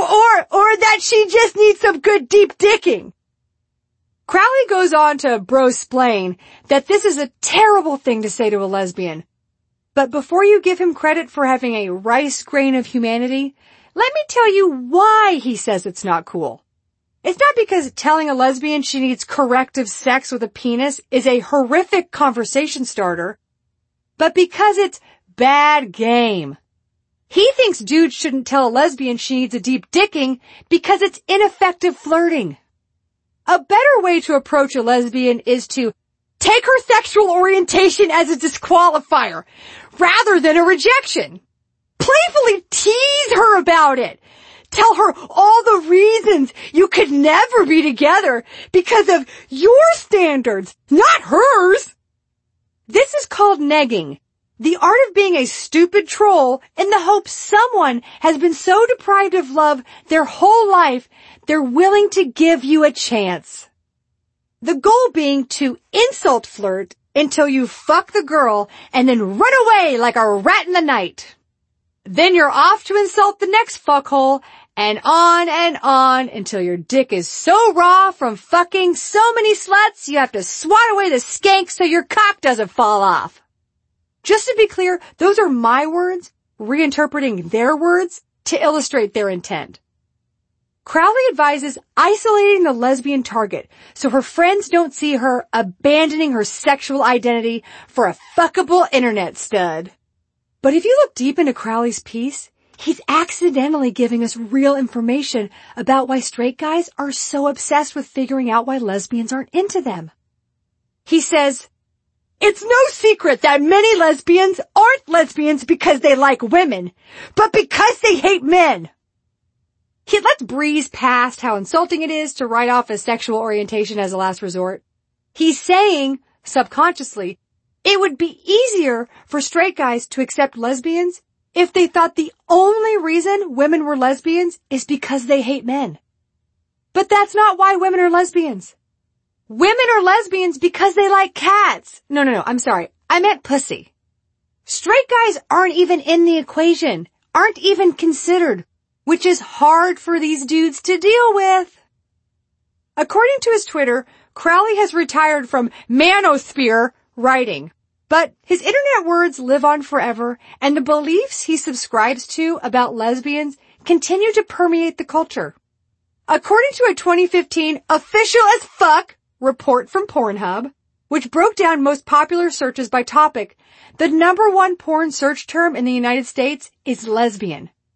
that she just needs some good deep dicking. Crowley goes on to bro-splain that this is a terrible thing to say to a lesbian. But before you give him credit for having a rice grain of humanity, let me tell you why he says it's not cool. It's not because telling a lesbian she needs corrective sex with a penis is a horrific conversation starter, but because it's bad game. He thinks dudes shouldn't tell a lesbian she needs a deep dicking because it's ineffective flirting. A better way to approach a lesbian is to take her sexual orientation as a disqualifier rather than a rejection. Playfully tease her about it. Tell her all the reasons you could never be together because of your standards, not hers. This is called negging, the art of being a stupid troll in the hope someone has been so deprived of love their whole life they're willing to give you a chance. The goal being to insult flirt until you fuck the girl and then run away like a rat in the night. Then you're off to insult the next fuckhole and on until your dick is so raw from fucking so many sluts you have to swat away the skank so your cock doesn't fall off. Just to be clear, those are my words, reinterpreting their words to illustrate their intent. Crowley advises isolating the lesbian target so her friends don't see her abandoning her sexual identity for a fuckable internet stud. But if you look deep into Crowley's piece, he's accidentally giving us real information about why straight guys are so obsessed with figuring out why lesbians aren't into them. He says, it's no secret that many lesbians aren't lesbians because they like women, but because they hate men. He lets breeze past how insulting it is to write off his sexual orientation as a last resort. He's saying, subconsciously, it would be easier for straight guys to accept lesbians if they thought the only reason women were lesbians is because they hate men. But that's not why women are lesbians. Women are lesbians because they like cats. No, I'm sorry. I meant pussy. Straight guys aren't even in the equation, aren't even considered, which is hard for these dudes to deal with. According to his Twitter, Crowley has retired from manosphere writing, but his internet words live on forever, and the beliefs he subscribes to about lesbians continue to permeate the culture. According to a 2015 official as fuck report from Pornhub, which broke down most popular searches by topic, the #1 porn search term in the United States is lesbian.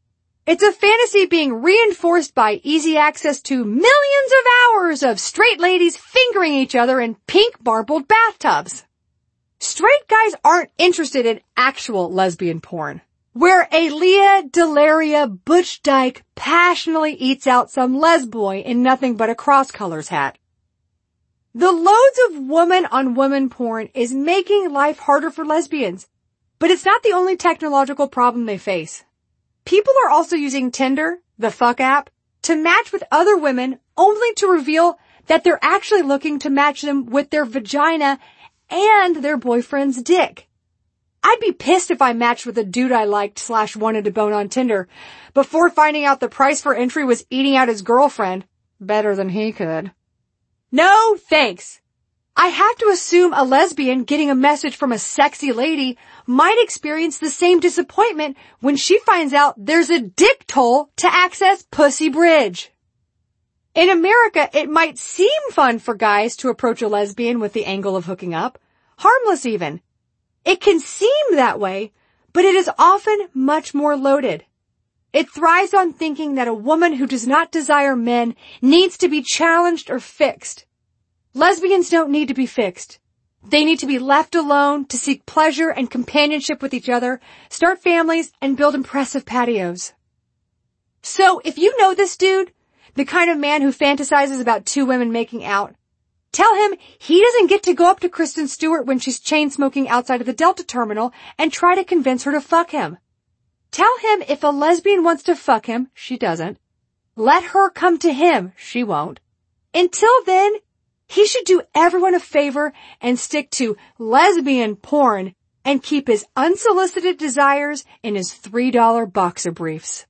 It's a fantasy being reinforced by easy access to millions of hours of straight ladies fingering each other in pink marbled bathtubs. Straight guys aren't interested in actual lesbian porn, where a Leah Delaria Butch Dyke passionately eats out some lesboy in nothing but a cross-colors hat. The loads of woman-on-woman porn is making life harder for lesbians, but it's not the only technological problem they face. People are also using Tinder, the fuck app, to match with other women only to reveal that they're actually looking to match them with their vagina and their boyfriend's dick. I'd be pissed if I matched with a dude I liked / wanted to bone on Tinder before finding out the price for entry was eating out his girlfriend better than he could. No, thanks. I have to assume a lesbian getting a message from a sexy lady might experience the same disappointment when she finds out there's a dick toll to access Pussy Bridge. In America, it might seem fun for guys to approach a lesbian with the angle of hooking up. Harmless even. It can seem that way, but it is often much more loaded. It thrives on thinking that a woman who does not desire men needs to be challenged or fixed. Lesbians don't need to be fixed. They need to be left alone to seek pleasure and companionship with each other, start families, and build impressive patios. So if you know this dude, the kind of man who fantasizes about two women making out, tell him he doesn't get to go up to Kristen Stewart when she's chain smoking outside of the Delta terminal and try to convince her to fuck him. Tell him if a lesbian wants to fuck him, she doesn't. Let her come to him, she won't. Until then, he should do everyone a favor and stick to lesbian porn and keep his unsolicited desires in his $3 boxer briefs.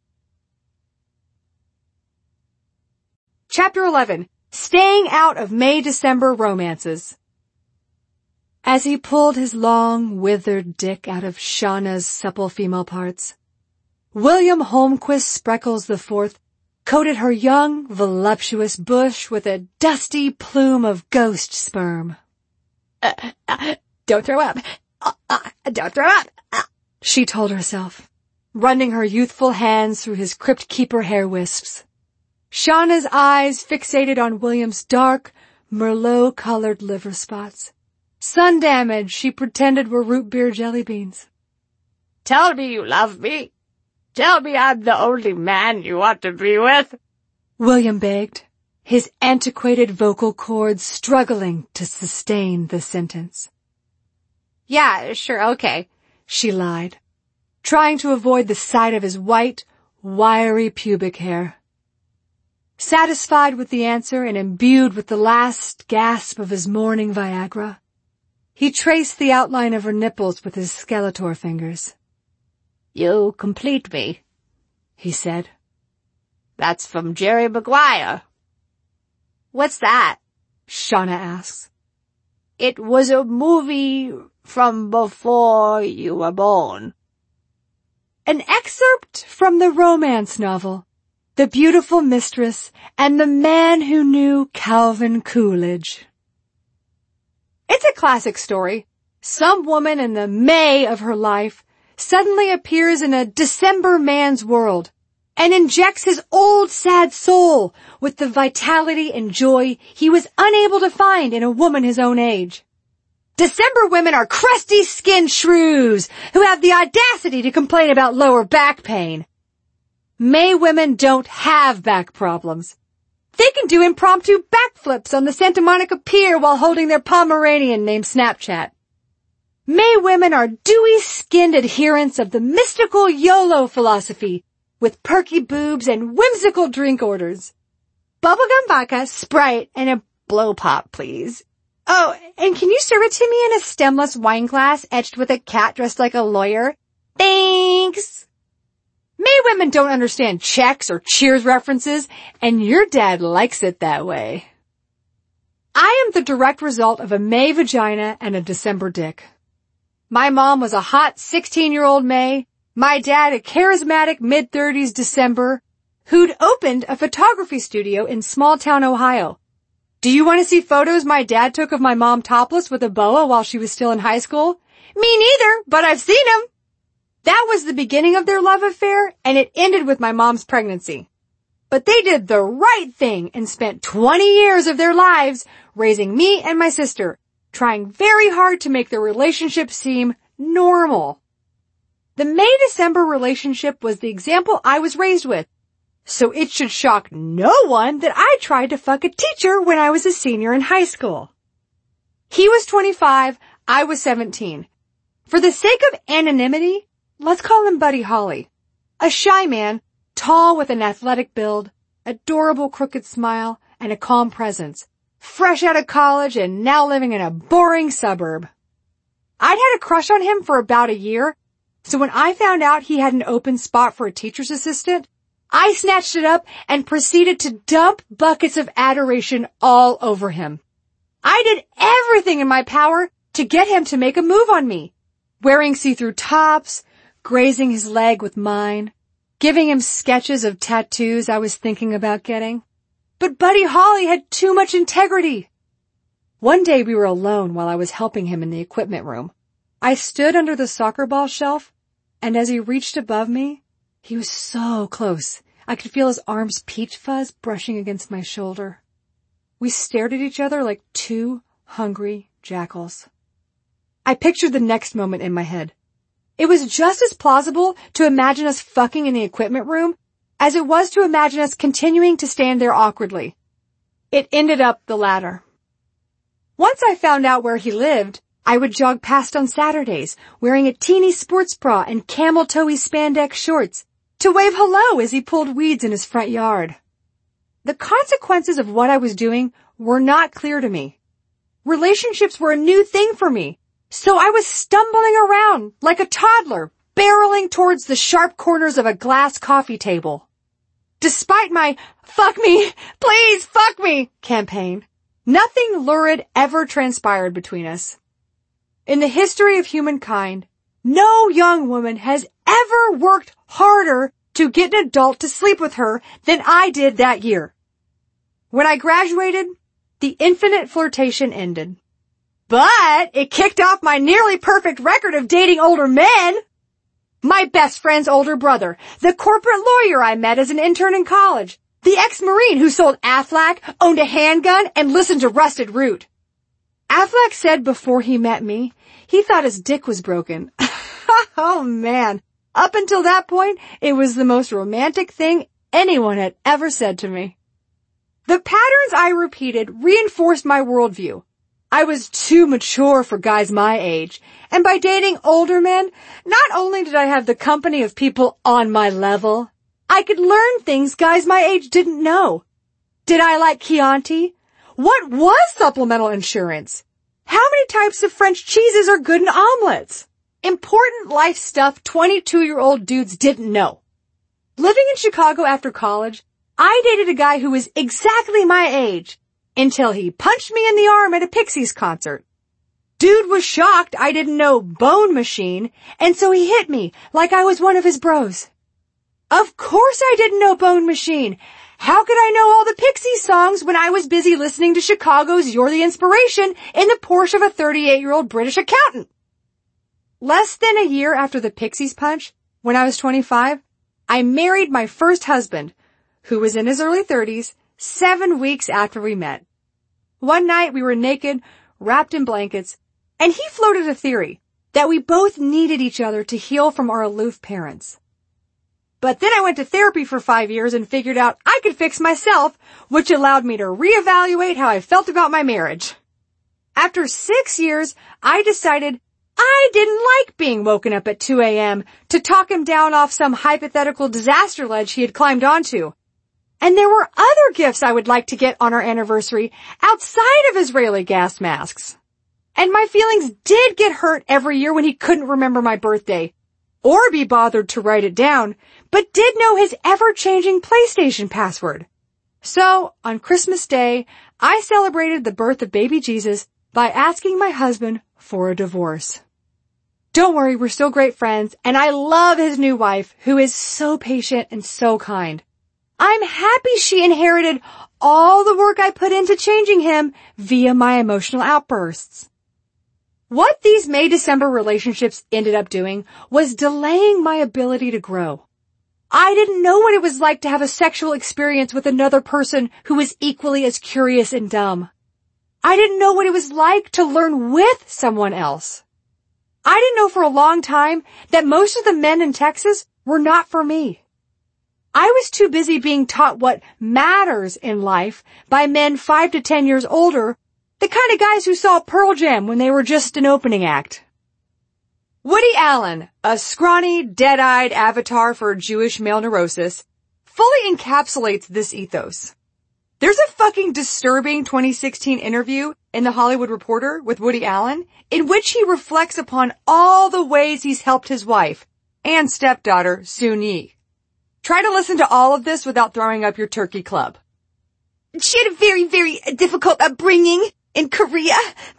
Chapter 11. Staying out of May-December romances. As he pulled his long, withered dick out of Shauna's supple female parts, William Holmquist Spreckles IV coated her young, voluptuous bush with a dusty plume of ghost sperm. Don't throw up. Don't throw up, she told herself, running her youthful hands through his crypt keeper hair wisps. Shauna's eyes fixated on William's dark, Merlot-colored liver spots. Sun damage she pretended were root beer jelly beans. Tell me you love me. Tell me I'm the only man you want to be with, William begged, his antiquated vocal cords struggling to sustain the sentence. Yeah, sure, okay, she lied, trying to avoid the sight of his white, wiry pubic hair. Satisfied with the answer and imbued with the last gasp of his morning Viagra, he traced the outline of her nipples with his Skeletor fingers. You complete me, he said. That's from Jerry Maguire. What's that? Shauna asks. It was a movie from before you were born. An excerpt from the romance novel, The Beautiful Mistress and the Man Who Knew Calvin Coolidge. It's a classic story. Some woman in the May of her life suddenly appears in a December man's world and injects his old sad soul with the vitality and joy he was unable to find in a woman his own age. December women are crusty-skinned shrews who have the audacity to complain about lower back pain. May women don't have back problems. They can do impromptu backflips on the Santa Monica Pier while holding their Pomeranian named Snapchat. May women are dewy-skinned adherents of the mystical YOLO philosophy with perky boobs and whimsical drink orders. Bubblegum vodka, Sprite, and a blow pop, please. Oh, and can you serve it to me in a stemless wine glass etched with a cat dressed like a lawyer? Thanks. May women don't understand Chex or Cheers references, and your dad likes it that way. I am the direct result of a May vagina and a December dick. My mom was a hot 16-year-old May, my dad a charismatic mid-30s December, who'd opened a photography studio in small-town Ohio. Do you want to see photos my dad took of my mom topless with a boa while she was still in high school? Me neither, but I've seen them. That was the beginning of their love affair, and it ended with my mom's pregnancy. But they did the right thing and spent 20 years of their lives raising me and my sister, trying very hard to make their relationship seem normal. The May-December relationship was the example I was raised with, so it should shock no one that I tried to fuck a teacher when I was a senior in high school. He was 25, I was 17. For the sake of anonymity, let's call him Buddy Holly. A shy man, tall with an athletic build, adorable crooked smile, and a calm presence, fresh out of college and now living in a boring suburb. I'd had a crush on him for about a year, so when I found out he had an open spot for a teacher's assistant, I snatched it up and proceeded to dump buckets of adoration all over him. I did everything in my power to get him to make a move on me, wearing see-through tops, grazing his leg with mine, giving him sketches of tattoos I was thinking about getting. But Buddy Holly had too much integrity. One day we were alone while I was helping him in the equipment room. I stood under the soccer ball shelf, and as he reached above me, he was so close. I could feel his arms peach fuzz brushing against my shoulder. We stared at each other like two hungry jackals. I pictured the next moment in my head. It was just as plausible to imagine us fucking in the equipment room as it was to imagine us continuing to stand there awkwardly. It ended up the latter. Once I found out where he lived, I would jog past on Saturdays, wearing a teeny sports bra and camel-toe-y spandex shorts, to wave hello as he pulled weeds in his front yard. The consequences of what I was doing were not clear to me. Relationships were a new thing for me, so I was stumbling around like a toddler, barreling towards the sharp corners of a glass coffee table. Despite my "fuck me, please fuck me" campaign, nothing lurid ever transpired between us. In the history of humankind, no young woman has ever worked harder to get an adult to sleep with her than I did that year. When I graduated, the infinite flirtation ended. But it kicked off my nearly perfect record of dating older men. My best friend's older brother, the corporate lawyer I met as an intern in college, the ex-Marine who sold Aflac, owned a handgun, and listened to Rusted Root. Aflac said before he met me, he thought his dick was broken. Oh man, up until that point, it was the most romantic thing anyone had ever said to me. The patterns I repeated reinforced my worldview. I was too mature for guys my age, and by dating older men, not only did I have the company of people on my level, I could learn things guys my age didn't know. Did I like Chianti? What was supplemental insurance? How many types of French cheeses are good in omelets? Important life stuff 22-year-old dudes didn't know. Living in Chicago after college, I dated a guy who was exactly my age until he punched me in the arm at a Pixies concert. Dude was shocked I didn't know Bone Machine, and so he hit me like I was one of his bros. Of course I didn't know Bone Machine. How could I know all the Pixies songs when I was busy listening to Chicago's You're the Inspiration in the Porsche of a 38-year-old British accountant? Less than a year after the Pixies punch, when I was 25, I married my first husband, who was in his early 30s, 7 weeks after we met. One night we were naked, wrapped in blankets, and he floated a theory that we both needed each other to heal from our aloof parents. But then I went to therapy for 5 years and figured out I could fix myself, which allowed me to reevaluate how I felt about my marriage. After 6 years, I decided I didn't like being woken up at 2 a.m. to talk him down off some hypothetical disaster ledge he had climbed onto. And there were other gifts I would like to get on our anniversary outside of Israeli gas masks. And my feelings did get hurt every year when he couldn't remember my birthday, or be bothered to write it down, but did know his ever-changing PlayStation password. So, on Christmas Day, I celebrated the birth of baby Jesus by asking my husband for a divorce. Don't worry, we're still great friends, and I love his new wife, who is so patient and so kind. I'm happy she inherited all the work I put into changing him via my emotional outbursts. What these May-December relationships ended up doing was delaying my ability to grow. I didn't know what it was like to have a sexual experience with another person who was equally as curious and dumb. I didn't know what it was like to learn with someone else. I didn't know for a long time that most of the men in Texas were not for me. I was too busy being taught what matters in life by men 5 to 10 years older, the kind of guys who saw Pearl Jam when they were just an opening act. Woody Allen, a scrawny, dead-eyed avatar for Jewish male neurosis, fully encapsulates this ethos. There's a fucking disturbing 2016 interview in The Hollywood Reporter with Woody Allen in which he reflects upon all the ways he's helped his wife and stepdaughter, Soon-Yi. Try to listen to all of this without throwing up your turkey club. She had a very, very difficult upbringing in Korea.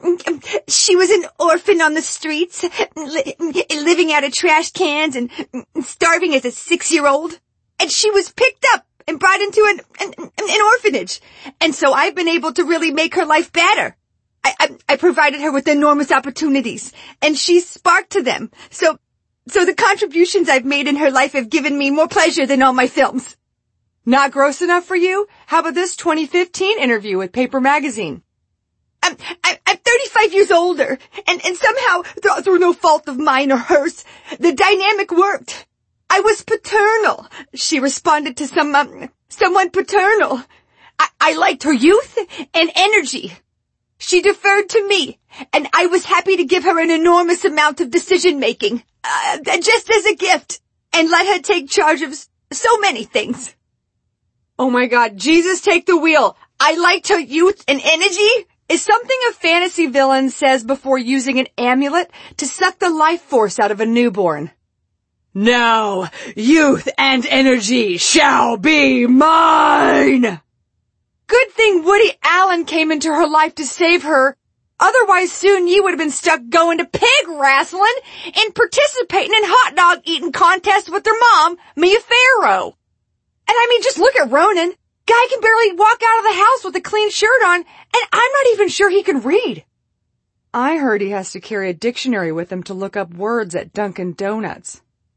She was an orphan on the streets, living out of trash cans and starving as a 6-year-old. And she was picked up and brought into an orphanage. And so I've been able to really make her life better. I provided her with enormous opportunities, and she sparked to them. So the contributions I've made in her life have given me more pleasure than all my films. Not gross enough for you? How about this 2015 interview with Paper Magazine? I'm 35 years older, and somehow, through no fault of mine or hers, the dynamic worked. I was paternal. She responded to someone paternal. I liked her youth and energy. She deferred to me, and I was happy to give her an enormous amount of decision-making, just as a gift, and let her take charge of so many things. Oh my God, Jesus take the wheel. I liked her youth and energy is something a fantasy villain says before using an amulet to suck the life force out of a newborn. Now, youth and energy shall be mine! Good thing Woody Allen came into her life to save her. Otherwise, Soon-Yi would have been stuck going to pig wrestling and participating in hot dog eating contests with her mom, Mia Farrow. And I mean, just look at Ronan. Guy can barely walk out of the house with a clean shirt on, and I'm not even sure he can read. I heard he has to carry a dictionary with him to look up words at Dunkin' Donuts.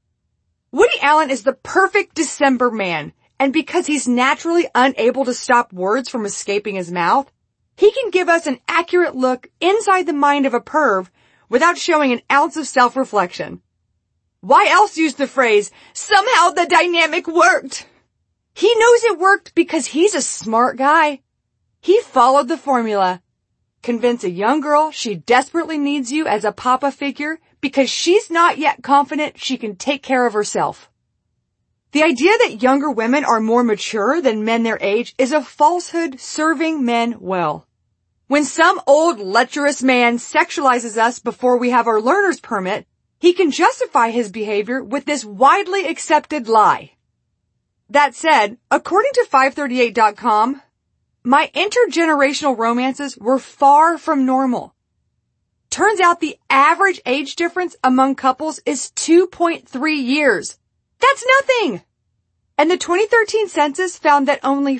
Woody Allen is the perfect December man, and because he's naturally unable to stop words from escaping his mouth, he can give us an accurate look inside the mind of a perv without showing an ounce of self-reflection. Why else use the phrase, somehow the dynamic worked? He knows it worked because he's a smart guy. He followed the formula. Convince a young girl she desperately needs you as a papa figure because she's not yet confident she can take care of herself. The idea that younger women are more mature than men their age is a falsehood serving men well. When some old lecherous man sexualizes us before we have our learner's permit, he can justify his behavior with this widely accepted lie. That said, according to 538.com, my intergenerational romances were far from normal. Turns out the average age difference among couples is 2.3 years. That's nothing! And the 2013 census found that only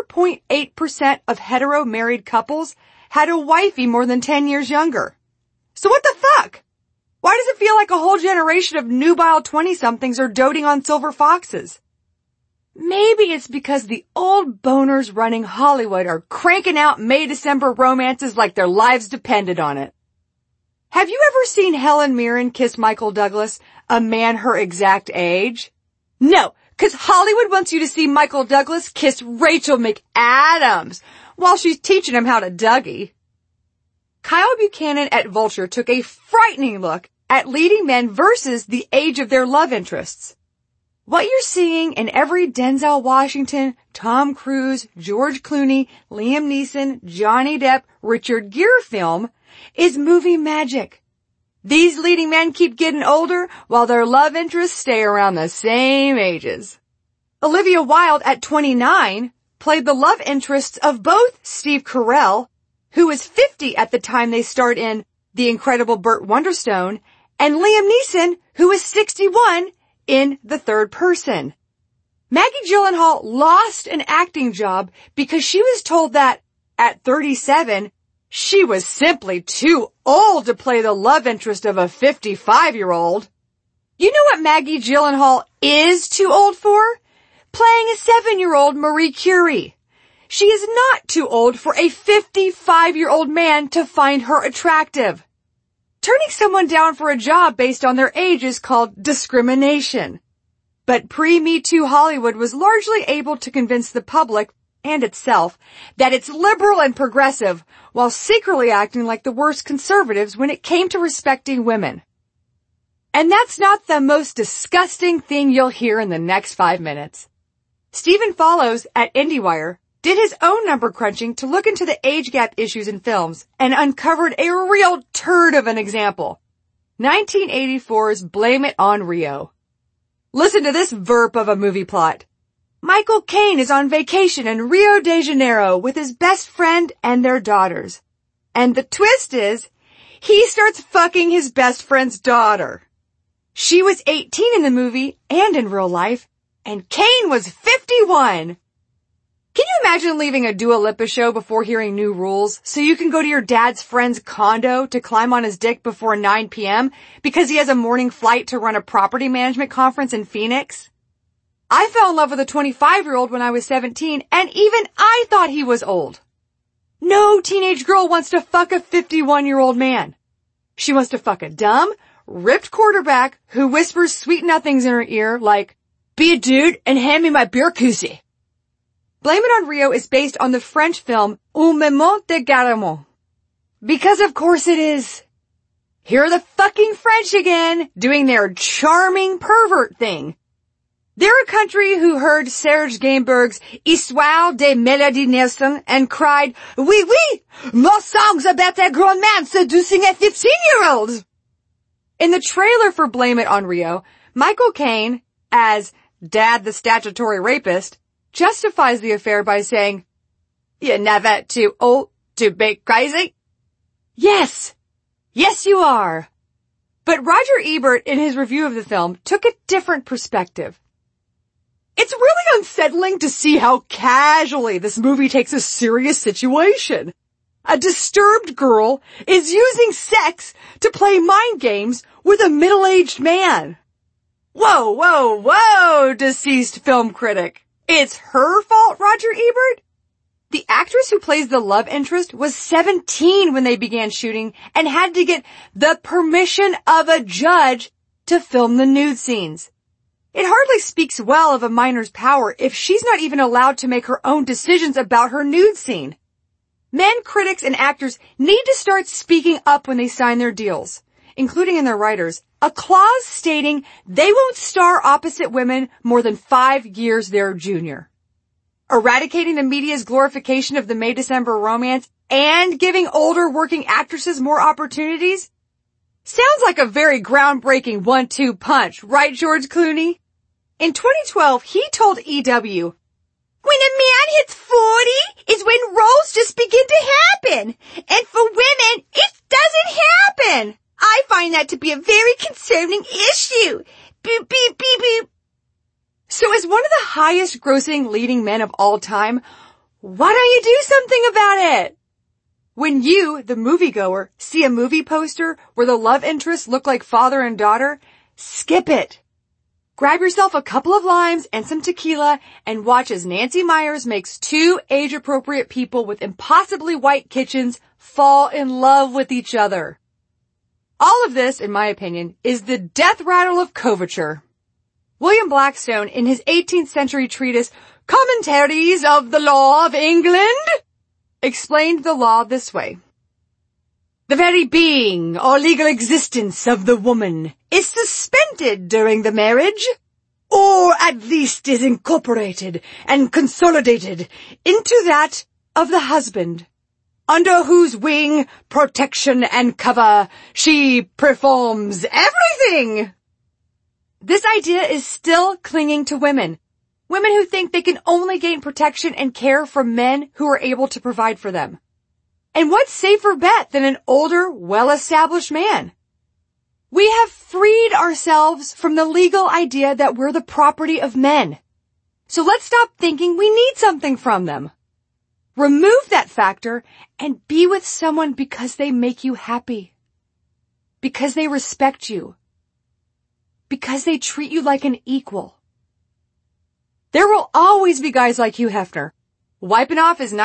4.8% of hetero married couples had a wifey more than 10 years younger. So what the fuck? Why does it feel like a whole generation of nubile 20-somethings are doting on silver foxes? Maybe it's because the old boners running Hollywood are cranking out May-December romances like their lives depended on it. Have you ever seen Helen Mirren kiss Michael Douglas, a man her exact age? No, because Hollywood wants you to see Michael Douglas kiss Rachel McAdams while she's teaching him how to Dougie. Kyle Buchanan at Vulture took a frightening look at leading men versus the age of their love interests. What you're seeing in every Denzel Washington, Tom Cruise, George Clooney, Liam Neeson, Johnny Depp, Richard Gere film is movie magic. These leading men keep getting older while their love interests stay around the same ages. Olivia Wilde at 29 played the love interests of both Steve Carell, who was 50 at the time they starred in The Incredible Burt Wonderstone, and Liam Neeson, who was 61 in The Third Person. Maggie Gyllenhaal lost an acting job because she was told that, at 37, She was simply too old to play the love interest of a 55-year-old. You know what Maggie Gyllenhaal is too old for? Playing a 7-year-old Marie Curie. She is not too old for a 55-year-old man to find her attractive. Turning someone down for a job based on their age is called discrimination. But pre-Me Too Hollywood was largely able to convince the public and itself that it's liberal and progressive while secretly acting like the worst conservatives when it came to respecting women. And that's not the most disgusting thing you'll hear in the next 5 minutes. Stephen Follows at IndieWire did his own number crunching to look into the age gap issues in films and uncovered a real turd of an example. 1984's Blame It on Rio. Listen to this verp of a movie plot. Michael Caine is on vacation in Rio de Janeiro with his best friend and their daughters. And the twist is, he starts fucking his best friend's daughter. She was 18 in the movie and in real life, and Caine was 51. Can you imagine leaving a Dua Lipa show before hearing new rules so you can go to your dad's friend's condo to climb on his dick before 9 p.m. because he has a morning flight to run a property management conference in Phoenix? I fell in love with a 25-year-old when I was 17, and even I thought he was old. No teenage girl wants to fuck a 51-year-old man. She wants to fuck a dumb, ripped quarterback who whispers sweet nothings in her ear like, "Be a dude and hand me my beer koozie." Blame It on Rio is based on the French film Un Moment de Garement. Because of course it is. Here are the fucking French again, doing their charming pervert thing. They're a country who heard Serge Gainsbourg's Histoire de Mélodie Nelson and cried, "Oui, oui, more songs about a grown man seducing a 15-year-old." In the trailer for Blame It on Rio, Michael Caine, as Dad the statutory rapist, justifies the affair by saying, "You're never too old to be crazy." Yes! Yes, you are. But Roger Ebert, in his review of the film, took a different perspective. It's really unsettling to see how casually this movie takes a serious situation. A disturbed girl is using sex to play mind games with a middle-aged man. Whoa, whoa, whoa, deceased film critic. It's her fault, Roger Ebert? The actress who plays the love interest was 17 when they began shooting and had to get the permission of a judge to film the nude scenes. It hardly speaks well of a minor's power if she's not even allowed to make her own decisions about her nude scene. Men, critics, and actors need to start speaking up when they sign their deals, including in their writers, a clause stating they won't star opposite women more than 5 years their junior. Eradicating the media's glorification of the May-December romance and giving older working actresses more opportunities? Sounds like a very groundbreaking 1-2 punch, right, George Clooney? In 2012, he told EW, "When a man hits 40 is when roles just begin to happen. And for women, it doesn't happen. I find that to be a very concerning issue. Beep, beep, beep, beep." So as one of the highest grossing leading men of all time, why don't you do something about it? When you, the moviegoer, see a movie poster where the love interests look like father and daughter, skip it. Grab yourself a couple of limes and some tequila and watch as Nancy Meyers makes 2 age-appropriate people with impossibly white kitchens fall in love with each other. All of this, in my opinion, is the death rattle of coverture. William Blackstone, in his 18th century treatise, Commentaries of the Law of England, explained the law this way. The very being or legal existence of the woman is suspended during the marriage, or at least is incorporated and consolidated into that of the husband, under whose wing, protection, and cover she performs everything. This idea is still clinging to women. Women who think they can only gain protection and care from men who are able to provide for them. And what safer bet than an older, well-established man? We have freed ourselves from the legal idea that we're the property of men. So let's stop thinking we need something from them. Remove that factor and be with someone because they make you happy. Because they respect you. Because they treat you like an equal. There will always be guys like you, Hefner, wiping off his